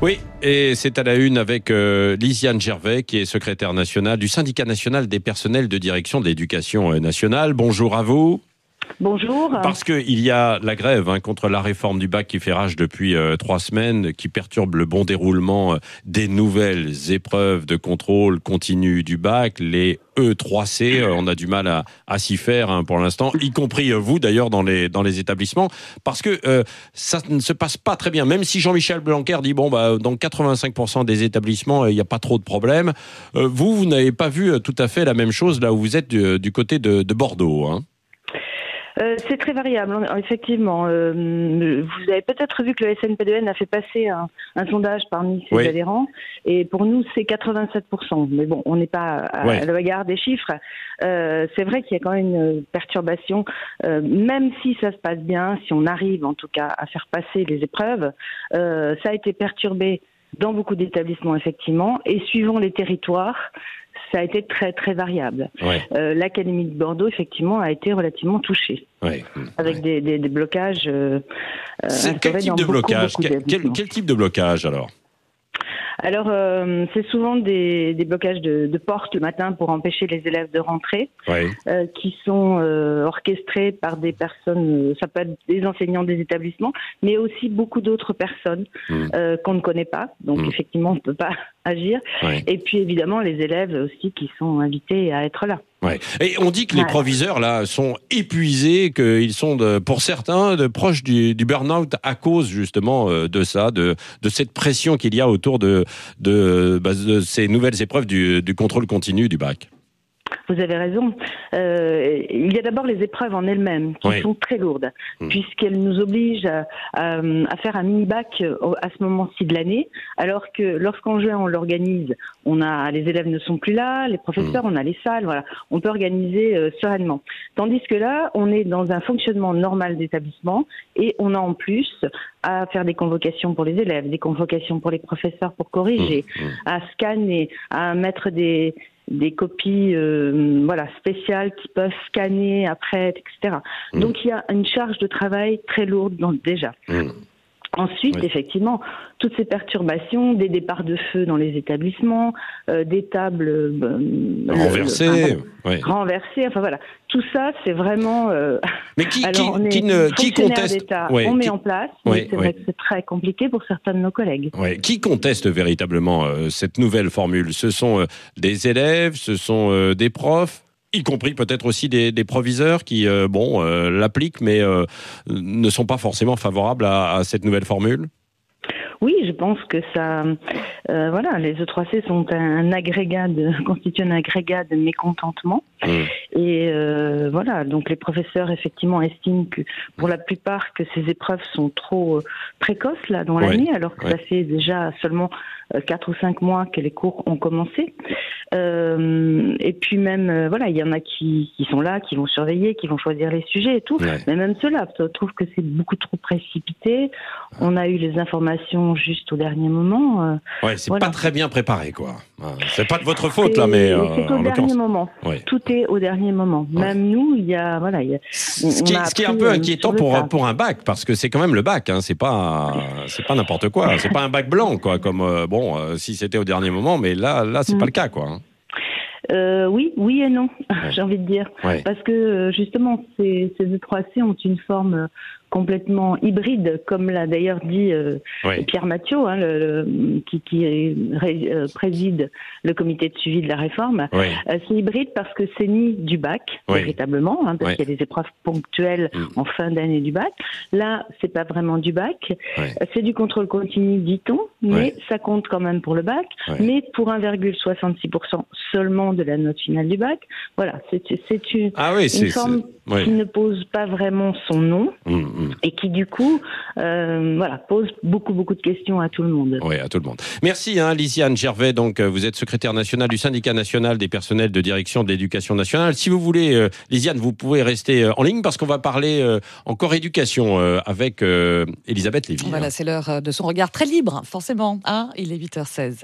Oui, et c'est à la une avec Lisiane Gervais, qui est secrétaire nationale du syndicat national des personnels de direction de l'éducation nationale. Bonjour à vous. Bonjour. Parce qu'il y a la grève contre la réforme du bac qui fait rage depuis 3 semaines, qui perturbe le bon déroulement des nouvelles épreuves de contrôle continu du bac, les E3C. On a du mal à s'y faire pour l'instant, y compris vous d'ailleurs dans les établissements, parce que ça ne se passe pas très bien. Même si Jean-Michel Blanquer dit dans 85% des établissements il n'y a pas trop de problèmes, vous n'avez pas vu tout à fait la même chose là où vous êtes du côté de Bordeaux, hein. C'est très variable, effectivement. Vous avez peut-être vu que le SNPDN a fait passer un sondage parmi ses adhérents, et pour nous, c'est 87%. Mais bon, on n'est pas à la bagarre des chiffres. C'est vrai qu'il y a quand même une perturbation, même si ça se passe bien, si on arrive en tout cas à faire passer les épreuves, ça a été perturbé dans beaucoup d'établissements, effectivement, et suivant les territoires, ça a été très très variable. L'Académie de Bordeaux, effectivement, a été relativement touchée, avec des blocages. Quel type de blocage ? Quel type de blocage alors ? Alors, c'est souvent des blocages de portes le matin pour empêcher les élèves de rentrer, qui sont orchestrés par des personnes, ça peut être des enseignants des établissements, mais aussi beaucoup d'autres personnes qu'on ne connaît pas. Donc, effectivement, on ne peut pas agir. Et puis, évidemment, les élèves aussi qui sont invités à être là. Et on dit que les proviseurs là sont épuisés, qu'ils sont pour certains proches du burn-out à cause justement de ça, de cette pression qu'il y a autour de ces nouvelles épreuves du contrôle continu du bac. Vous avez raison. Il y a d'abord les épreuves en elles-mêmes qui sont très lourdes, puisqu'elles nous obligent à faire un mini-bac à ce moment-ci de l'année, alors que lorsqu'en juin on l'organise, les élèves ne sont plus là, les professeurs, on a les salles, voilà, on peut organiser sereinement. Tandis que là, on est dans un fonctionnement normal d'établissement et on a en plus à faire des convocations pour les élèves, des convocations pour les professeurs pour corriger, à scanner, à mettre des copies spéciales qui peuvent scanner après, etc. Donc il y a une charge de travail très lourde déjà. Ensuite, effectivement, toutes ces perturbations, des départs de feu dans les établissements, des tables renversées, enfin voilà, tout ça, c'est vraiment. Mais qui conteste d'État, on met en place, mais c'est vrai que c'est très compliqué pour certains de nos collègues. Qui conteste véritablement cette nouvelle formule ? Ce sont des élèves, ce sont des profs, y compris peut-être aussi des proviseurs qui l'appliquent, mais ne sont pas forcément favorables à cette nouvelle formule. Oui, je pense que ça, les E3C sont constituent un agrégat de mécontentement. Et donc les professeurs effectivement estiment que pour la plupart que ces épreuves sont trop précoces là dans l'année, alors que ça fait déjà seulement 4 ou 5 mois que les cours ont commencé. Et puis même, il y en a qui sont là, qui vont surveiller, qui vont choisir les sujets et tout. Mais même ceux-là, je trouve que c'est beaucoup trop précipité. On a eu les informations juste au dernier moment. Pas très bien préparé, quoi. C'est pas de votre faute, là, mais c'est au dernier moment. Tout est au dernier moment. Même nous, il y a, ce qui est un peu inquiétant pour un bac, parce que c'est quand même le bac, hein. C'est pas n'importe quoi. C'est pas un bac blanc, quoi. Comme si c'était au dernier moment, mais là, c'est pas le cas, quoi. Oui et non, j'ai envie de dire. Parce que justement, ces E3C ont une forme complètement hybride, comme l'a d'ailleurs dit Pierre Mathieu, qui préside le comité de suivi de la réforme. C'est hybride parce que c'est ni du bac, véritablement, parce qu'il y a des épreuves ponctuelles en fin d'année du bac. Là, c'est pas vraiment du bac. C'est du contrôle continu, dit-on, mais ça compte quand même pour le bac, mais pour 1,66% seulement de la note finale du bac. Voilà, c'est une forme qui ne pose pas vraiment son nom. Et qui du coup pose beaucoup de questions à tout le monde. Oui, à tout le monde. Merci Lisiane Gervais, donc vous êtes secrétaire nationale du syndicat national des personnels de direction de l'éducation nationale. Si vous voulez, Lisiane, vous pouvez rester en ligne parce qu'on va parler encore éducation avec Elisabeth Lévy. Voilà, c'est l'heure de son regard très libre, forcément. Il est 8h16.